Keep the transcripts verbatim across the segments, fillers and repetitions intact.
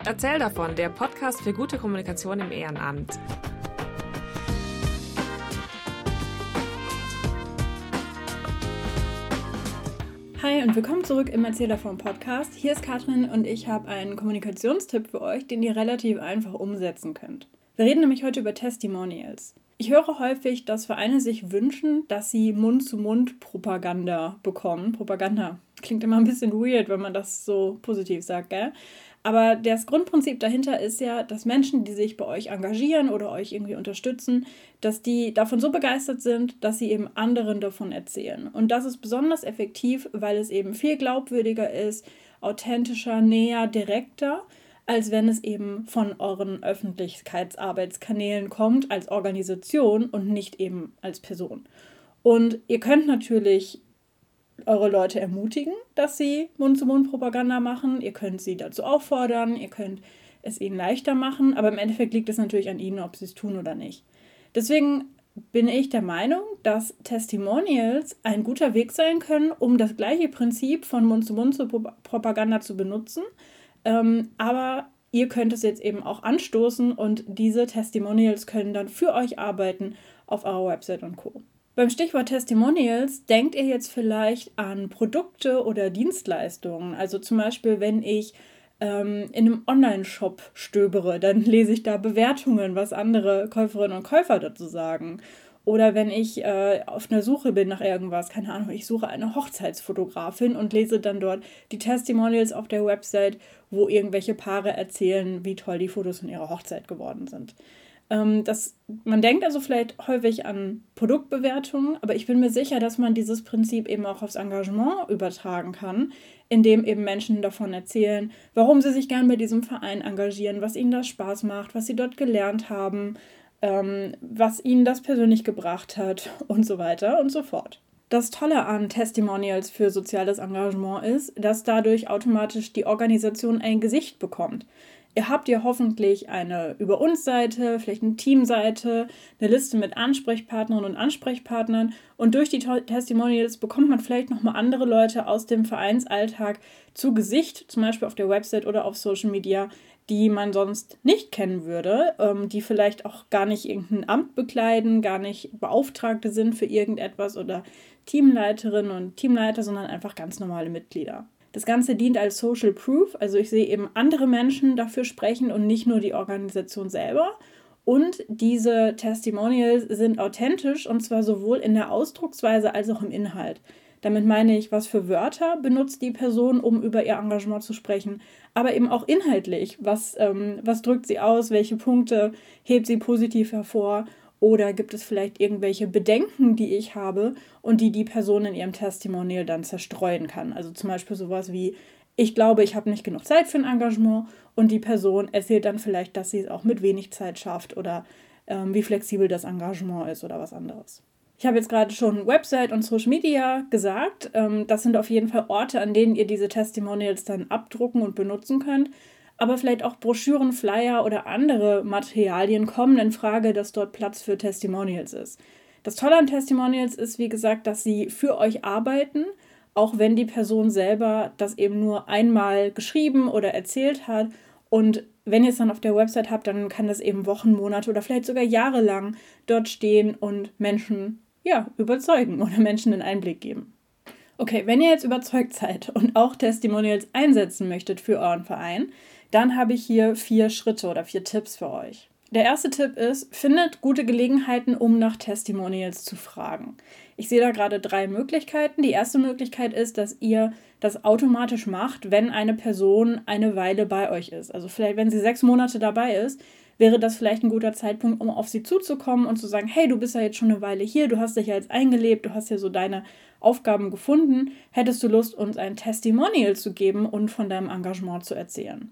Erzähl davon, der Podcast für gute Kommunikation im Ehrenamt. Hi und willkommen zurück im Erzähl davon Podcast. Hier ist Katrin und ich habe einen Kommunikationstipp für euch, den ihr relativ einfach umsetzen könnt. Wir reden nämlich heute über Testimonials. Ich höre häufig, dass Vereine sich wünschen, dass sie Mund-zu-Mund-Propaganda bekommen. Propaganda klingt immer ein bisschen weird, wenn man das so positiv sagt, gell? Aber das Grundprinzip dahinter ist ja, dass Menschen, die sich bei euch engagieren oder euch irgendwie unterstützen, dass die davon so begeistert sind, dass sie eben anderen davon erzählen. Und das ist besonders effektiv, weil es eben viel glaubwürdiger ist, authentischer, näher, direkter, als wenn es eben von euren Öffentlichkeitsarbeitskanälen kommt, als Organisation und nicht eben als Person. Und ihr könnt natürlich eure Leute ermutigen, dass sie Mund-zu-Mund-Propaganda machen. Ihr könnt sie dazu auffordern, ihr könnt es ihnen leichter machen, aber im Endeffekt liegt es natürlich an ihnen, ob sie es tun oder nicht. Deswegen bin ich der Meinung, dass Testimonials ein guter Weg sein können, um das gleiche Prinzip von Mund-zu-Mund-Propaganda zu benutzen, ähm, aber ihr könnt es jetzt eben auch anstoßen und diese Testimonials können dann für euch arbeiten auf eurer Website und Co. Beim Stichwort Testimonials denkt ihr jetzt vielleicht an Produkte oder Dienstleistungen. Also zum Beispiel, wenn ich ähm, in einem Online-Shop stöbere, dann lese ich da Bewertungen, was andere Käuferinnen und Käufer dazu sagen. Oder wenn ich äh, auf einer Suche bin nach irgendwas, keine Ahnung, ich suche eine Hochzeitsfotografin und lese dann dort die Testimonials auf der Website, wo irgendwelche Paare erzählen, wie toll die Fotos von ihrer Hochzeit geworden sind. Das, man denkt also vielleicht häufig an Produktbewertungen, aber ich bin mir sicher, dass man dieses Prinzip eben auch aufs Engagement übertragen kann, indem eben Menschen davon erzählen, warum sie sich gern bei diesem Verein engagieren, was ihnen das Spaß macht, was sie dort gelernt haben, ähm, was ihnen das persönlich gebracht hat und so weiter und so fort. Das Tolle an Testimonials für soziales Engagement ist, dass dadurch automatisch die Organisation ein Gesicht bekommt. Ihr habt ja hoffentlich eine Über-uns-Seite, vielleicht eine Teamseite, eine Liste mit Ansprechpartnerinnen und Ansprechpartnern und durch die Testimonials bekommt man vielleicht nochmal andere Leute aus dem Vereinsalltag zu Gesicht, zum Beispiel auf der Website oder auf Social Media, die man sonst nicht kennen würde, ähm, die vielleicht auch gar nicht irgendein Amt bekleiden, gar nicht Beauftragte sind für irgendetwas oder Teamleiterinnen und Teamleiter, sondern einfach ganz normale Mitglieder. Das Ganze dient als Social Proof, also ich sehe eben andere Menschen dafür sprechen und nicht nur die Organisation selber. Und diese Testimonials sind authentisch und zwar sowohl in der Ausdrucksweise als auch im Inhalt. Damit meine ich, was für Wörter benutzt die Person, um über ihr Engagement zu sprechen, aber eben auch inhaltlich. Was, ähm, was drückt sie aus, welche Punkte hebt sie positiv hervor? Oder gibt es vielleicht irgendwelche Bedenken, die ich habe und die die Person in ihrem Testimonial dann zerstreuen kann? Also zum Beispiel sowas wie, ich glaube, ich habe nicht genug Zeit für ein Engagement und die Person erzählt dann vielleicht, dass sie es auch mit wenig Zeit schafft oder ähm, wie flexibel das Engagement ist oder was anderes. Ich habe jetzt gerade schon Website und Social Media gesagt. Ähm, das sind auf jeden Fall Orte, an denen ihr diese Testimonials dann abdrucken und benutzen könnt. Aber vielleicht auch Broschüren, Flyer oder andere Materialien kommen in Frage, dass dort Platz für Testimonials ist. Das Tolle an Testimonials ist, wie gesagt, dass sie für euch arbeiten, auch wenn die Person selber das eben nur einmal geschrieben oder erzählt hat. Und wenn ihr es dann auf der Website habt, dann kann das eben Wochen, Monate oder vielleicht sogar Jahre lang dort stehen und Menschen ja, überzeugen oder Menschen einen Einblick geben. Okay, wenn ihr jetzt überzeugt seid und auch Testimonials einsetzen möchtet für euren Verein, dann habe ich hier vier Schritte oder vier Tipps für euch. Der erste Tipp ist, findet gute Gelegenheiten, um nach Testimonials zu fragen. Ich sehe da gerade drei Möglichkeiten. Die erste Möglichkeit ist, dass ihr das automatisch macht, wenn eine Person eine Weile bei euch ist. Also vielleicht, wenn sie sechs Monate dabei ist, wäre das vielleicht ein guter Zeitpunkt, um auf sie zuzukommen und zu sagen, hey, du bist ja jetzt schon eine Weile hier, du hast dich ja jetzt eingelebt, du hast ja so deine Aufgaben gefunden. Hättest du Lust, uns ein Testimonial zu geben und von deinem Engagement zu erzählen?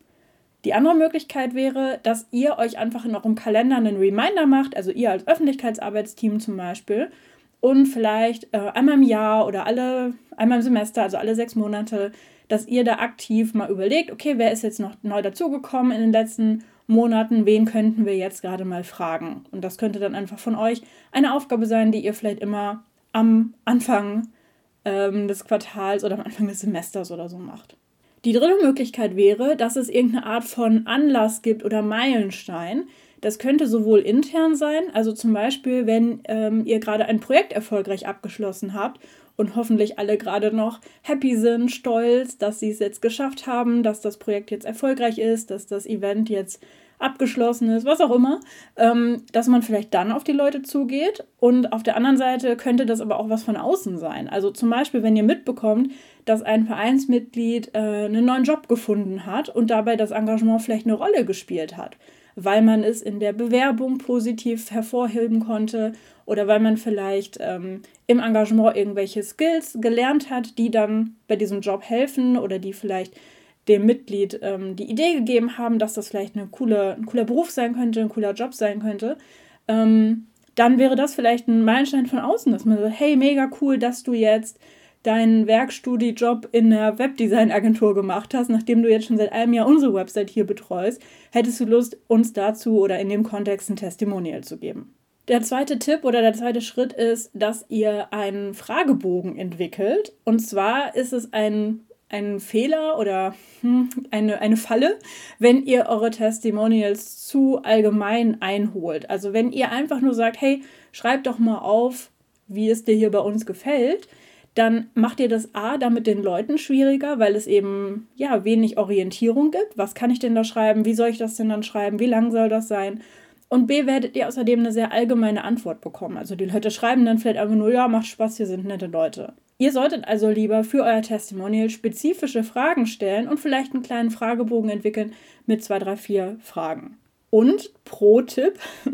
Die andere Möglichkeit wäre, dass ihr euch einfach in eurem Kalender einen Reminder macht, also ihr als Öffentlichkeitsarbeitsteam zum Beispiel, und vielleicht äh, einmal im Jahr oder alle einmal im Semester, also alle sechs Monate, dass ihr da aktiv mal überlegt, okay, wer ist jetzt noch neu dazugekommen in den letzten Monaten, wen könnten wir jetzt gerade mal fragen? Und das könnte dann einfach von euch eine Aufgabe sein, die ihr vielleicht immer am Anfang ähm, des Quartals oder am Anfang des Semesters oder so macht. Die dritte Möglichkeit wäre, dass es irgendeine Art von Anlass gibt oder Meilenstein. Das könnte sowohl intern sein, also zum Beispiel, wenn ähm, ihr gerade ein Projekt erfolgreich abgeschlossen habt und hoffentlich alle gerade noch happy sind, stolz, dass sie es jetzt geschafft haben, dass das Projekt jetzt erfolgreich ist, dass das Event jetzt abgeschlossen ist, was auch immer, ähm, dass man vielleicht dann auf die Leute zugeht. Und auf der anderen Seite könnte das aber auch was von außen sein. Also zum Beispiel, wenn ihr mitbekommt, dass ein Vereinsmitglied äh, einen neuen Job gefunden hat und dabei das Engagement vielleicht eine Rolle gespielt hat, weil man es in der Bewerbung positiv hervorheben konnte oder weil man vielleicht ähm, im Engagement irgendwelche Skills gelernt hat, die dann bei diesem Job helfen oder die vielleicht dem Mitglied ähm, die Idee gegeben haben, dass das vielleicht eine coole, ein cooler Beruf sein könnte, ein cooler Job sein könnte, ähm, dann wäre das vielleicht ein Meilenstein von außen, dass man sagt, hey, mega cool, dass du jetzt deinen Werkstudie-Job in der Webdesign-Agentur gemacht hast, nachdem du jetzt schon seit einem Jahr unsere Website hier betreust, hättest du Lust, uns dazu oder in dem Kontext ein Testimonial zu geben. Der zweite Tipp oder der zweite Schritt ist, dass ihr einen Fragebogen entwickelt. Und zwar ist es ein ein Fehler oder hm, eine, eine Falle, wenn ihr eure Testimonials zu allgemein einholt. Also wenn ihr einfach nur sagt, hey, schreib doch mal auf, wie es dir hier bei uns gefällt, dann macht ihr das A damit den Leuten schwieriger, weil es eben ja wenig Orientierung gibt. Was kann ich denn da schreiben? Wie soll ich das denn dann schreiben? Wie lang soll das sein? Und B, werdet ihr außerdem eine sehr allgemeine Antwort bekommen. Also die Leute schreiben dann vielleicht einfach nur, ja, macht Spaß, hier sind nette Leute. Ihr solltet also lieber für euer Testimonial spezifische Fragen stellen und vielleicht einen kleinen Fragebogen entwickeln mit zwei, drei, vier Fragen. Und Pro-Tipp,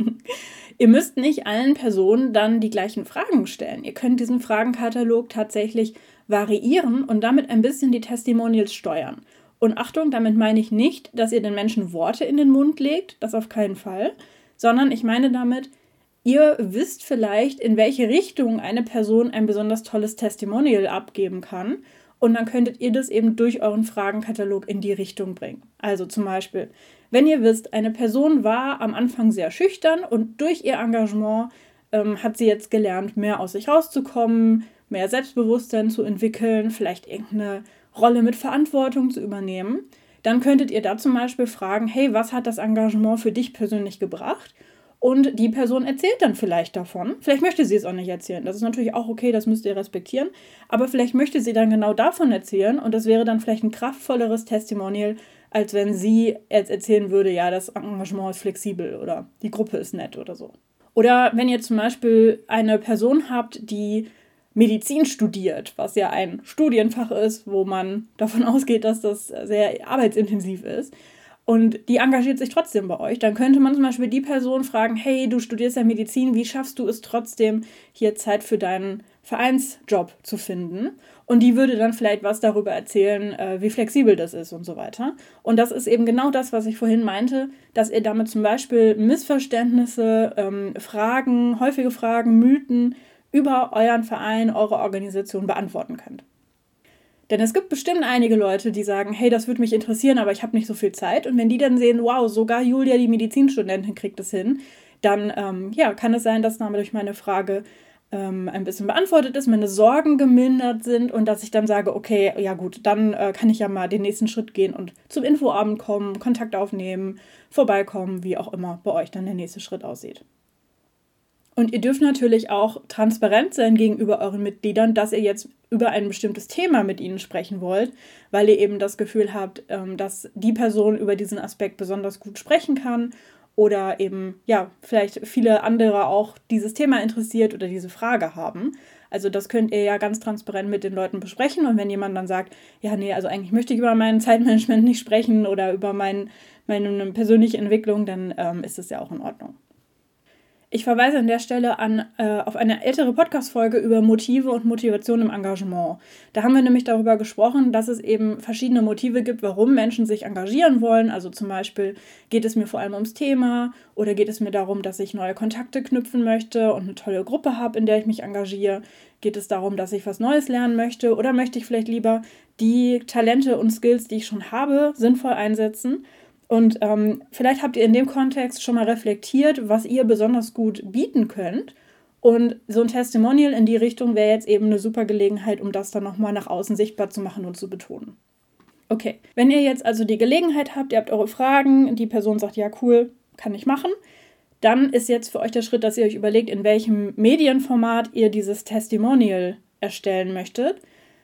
ihr müsst nicht allen Personen dann die gleichen Fragen stellen. Ihr könnt diesen Fragenkatalog tatsächlich variieren und damit ein bisschen die Testimonials steuern. Und Achtung, damit meine ich nicht, dass ihr den Menschen Worte in den Mund legt, das auf keinen Fall, sondern ich meine damit, ihr wisst vielleicht, in welche Richtung eine Person ein besonders tolles Testimonial abgeben kann und dann könntet ihr das eben durch euren Fragenkatalog in die Richtung bringen. Also zum Beispiel, wenn ihr wisst, eine Person war am Anfang sehr schüchtern und durch ihr Engagement ähm, hat sie jetzt gelernt, mehr aus sich rauszukommen, mehr Selbstbewusstsein zu entwickeln, vielleicht irgendeine Rolle mit Verantwortung zu übernehmen, dann könntet ihr da zum Beispiel fragen, hey, was hat das Engagement für dich persönlich gebracht? Und die Person erzählt dann vielleicht davon. Vielleicht möchte sie es auch nicht erzählen. Das ist natürlich auch okay, das müsst ihr respektieren. Aber vielleicht möchte sie dann genau davon erzählen und das wäre dann vielleicht ein kraftvolleres Testimonial, als wenn sie jetzt erzählen würde, ja, das Engagement ist flexibel oder die Gruppe ist nett oder so. Oder wenn ihr zum Beispiel eine Person habt, die Medizin studiert, was ja ein Studienfach ist, wo man davon ausgeht, dass das sehr arbeitsintensiv ist, und die engagiert sich trotzdem bei euch, dann könnte man zum Beispiel die Person fragen, hey, du studierst ja Medizin, wie schaffst du es trotzdem, hier Zeit für deinen Vereinsjob zu finden? Und die würde dann vielleicht was darüber erzählen, äh, wie flexibel das ist und so weiter. Und das ist eben genau das, was ich vorhin meinte, dass ihr damit zum Beispiel Missverständnisse, ähm, Fragen, häufige Fragen, Mythen über euren Verein, eure Organisation beantworten könnt. Denn es gibt bestimmt einige Leute, die sagen, hey, das würde mich interessieren, aber ich habe nicht so viel Zeit. Und wenn die dann sehen, wow, sogar Julia, die Medizinstudentin, kriegt es hin, dann ähm, ja, kann es sein, dass damit durch meine Frage ähm, ein bisschen beantwortet ist, meine Sorgen gemindert sind und dass ich dann sage, okay, ja gut, dann äh, kann ich ja mal den nächsten Schritt gehen und zum Infoabend kommen, Kontakt aufnehmen, vorbeikommen, wie auch immer bei euch dann der nächste Schritt aussieht. Und ihr dürft natürlich auch transparent sein gegenüber euren Mitgliedern, dass ihr jetzt über ein bestimmtes Thema mit ihnen sprechen wollt, weil ihr eben das Gefühl habt, dass die Person über diesen Aspekt besonders gut sprechen kann oder eben, ja, vielleicht viele andere auch dieses Thema interessiert oder diese Frage haben. Also das könnt ihr ja ganz transparent mit den Leuten besprechen und wenn jemand dann sagt, ja, nee, also eigentlich möchte ich über mein Zeitmanagement nicht sprechen oder über mein, meine persönliche Entwicklung, dann ähm, ist es ja auch in Ordnung. Ich verweise an der Stelle an, äh, auf eine ältere Podcast-Folge über Motive und Motivation im Engagement. Da haben wir nämlich darüber gesprochen, dass es eben verschiedene Motive gibt, warum Menschen sich engagieren wollen. Also zum Beispiel geht es mir vor allem ums Thema oder geht es mir darum, dass ich neue Kontakte knüpfen möchte und eine tolle Gruppe habe, in der ich mich engagiere. Geht es darum, dass ich was Neues lernen möchte oder möchte ich vielleicht lieber die Talente und Skills, die ich schon habe, sinnvoll einsetzen. Und ähm, vielleicht habt ihr in dem Kontext schon mal reflektiert, was ihr besonders gut bieten könnt. Und so ein Testimonial in die Richtung wäre jetzt eben eine super Gelegenheit, um das dann nochmal nach außen sichtbar zu machen und zu betonen. Okay, wenn ihr jetzt also die Gelegenheit habt, ihr habt eure Fragen, die Person sagt, ja cool, kann ich machen, dann ist jetzt für euch der Schritt, dass ihr euch überlegt, in welchem Medienformat ihr dieses Testimonial erstellen möchtet.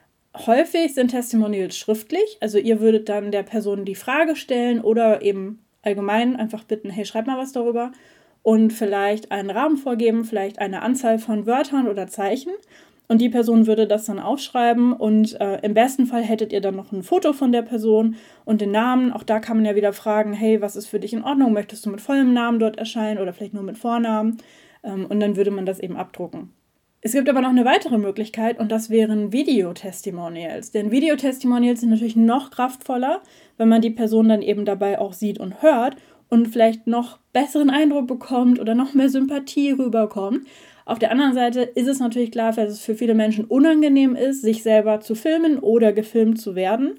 Häufig sind Testimonials schriftlich, also ihr würdet dann der Person die Frage stellen oder eben allgemein einfach bitten, hey, schreib mal was darüber und vielleicht einen Rahmen vorgeben, vielleicht eine Anzahl von Wörtern oder Zeichen und die Person würde das dann aufschreiben und äh, im besten Fall hättet ihr dann noch ein Foto von der Person und den Namen. Auch da kann man ja wieder fragen, hey, was ist für dich in Ordnung? Möchtest du mit vollem Namen dort erscheinen oder vielleicht nur mit Vornamen? Ähm, und dann würde man das eben abdrucken. Es gibt aber noch eine weitere Möglichkeit und das wären Videotestimonials. Denn Videotestimonials sind natürlich noch kraftvoller, wenn man die Person dann eben dabei auch sieht und hört und vielleicht noch besseren Eindruck bekommt oder noch mehr Sympathie rüberkommt. Auf der anderen Seite ist es natürlich klar, dass es für viele Menschen unangenehm ist, sich selber zu filmen oder gefilmt zu werden.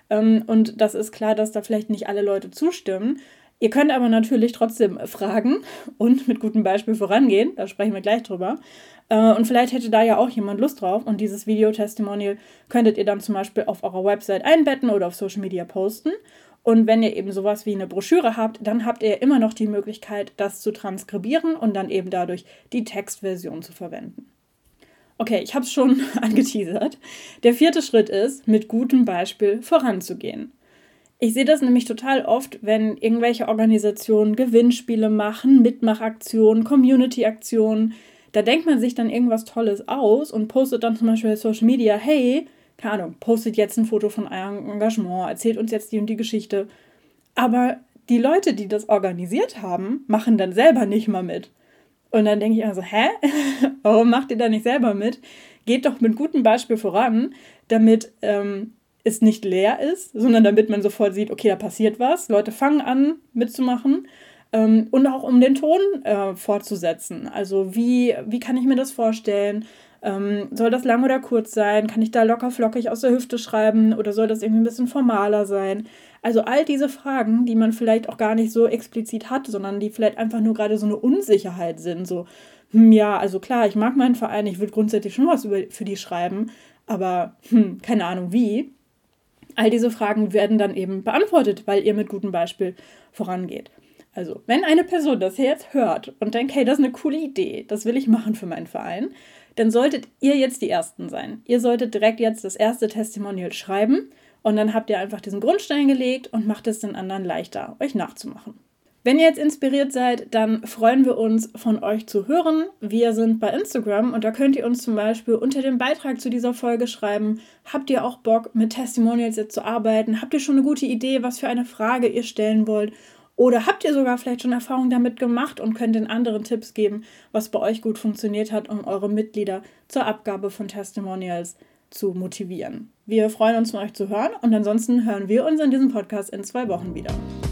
Und das ist klar, dass da vielleicht nicht alle Leute zustimmen. Ihr könnt aber natürlich trotzdem fragen und mit gutem Beispiel vorangehen, da sprechen wir gleich drüber. Und vielleicht hätte da ja auch jemand Lust drauf und dieses Video-Testimonial könntet ihr dann zum Beispiel auf eurer Website einbetten oder auf Social Media posten. Und wenn ihr eben sowas wie eine Broschüre habt, dann habt ihr immer noch die Möglichkeit, das zu transkribieren und dann eben dadurch die Textversion zu verwenden. Okay, ich habe es schon angeteasert. Der vierte Schritt ist, mit gutem Beispiel voranzugehen. Ich sehe das nämlich total oft, wenn irgendwelche Organisationen Gewinnspiele machen, Mitmachaktionen, Community-Aktionen. Da denkt man sich dann irgendwas Tolles aus und postet dann zum Beispiel auf Social Media, hey, keine Ahnung, postet jetzt ein Foto von eurem Engagement, erzählt uns jetzt die und die Geschichte. Aber die Leute, die das organisiert haben, machen dann selber nicht mal mit. Und dann denke ich also, hä? Warum macht ihr da nicht selber mit? Geht doch mit gutem Beispiel voran, damit ähm, es nicht leer ist, sondern damit man sofort sieht, okay, da passiert was. Leute fangen an mitzumachen ähm, und auch um den Ton äh, fortzusetzen. Also wie, wie kann ich mir das vorstellen? Ähm, soll das lang oder kurz sein? Kann ich da locker flockig aus der Hüfte schreiben oder soll das irgendwie ein bisschen formaler sein? Also all diese Fragen, die man vielleicht auch gar nicht so explizit hat, sondern die vielleicht einfach nur gerade so eine Unsicherheit sind. So, hm, ja, also klar, ich mag meinen Verein, ich würde grundsätzlich schon was über, für die schreiben, aber hm, keine Ahnung wie. All diese Fragen werden dann eben beantwortet, weil ihr mit gutem Beispiel vorangeht. Also, wenn eine Person das hier jetzt hört und denkt, hey, das ist eine coole Idee, das will ich machen für meinen Verein, dann solltet ihr jetzt die Ersten sein. Ihr solltet direkt jetzt das erste Testimonial schreiben und dann habt ihr einfach diesen Grundstein gelegt und macht es den anderen leichter, euch nachzumachen. Wenn ihr jetzt inspiriert seid, dann freuen wir uns, von euch zu hören. Wir sind bei Instagram und da könnt ihr uns zum Beispiel unter dem Beitrag zu dieser Folge schreiben, habt ihr auch Bock, mit Testimonials jetzt zu arbeiten? Habt ihr schon eine gute Idee, was für eine Frage ihr stellen wollt? Oder habt ihr sogar vielleicht schon Erfahrung damit gemacht und könnt den anderen Tipps geben, was bei euch gut funktioniert hat, um eure Mitglieder zur Abgabe von Testimonials zu motivieren? Wir freuen uns, von euch zu hören und ansonsten hören wir uns in diesem Podcast in zwei Wochen wieder.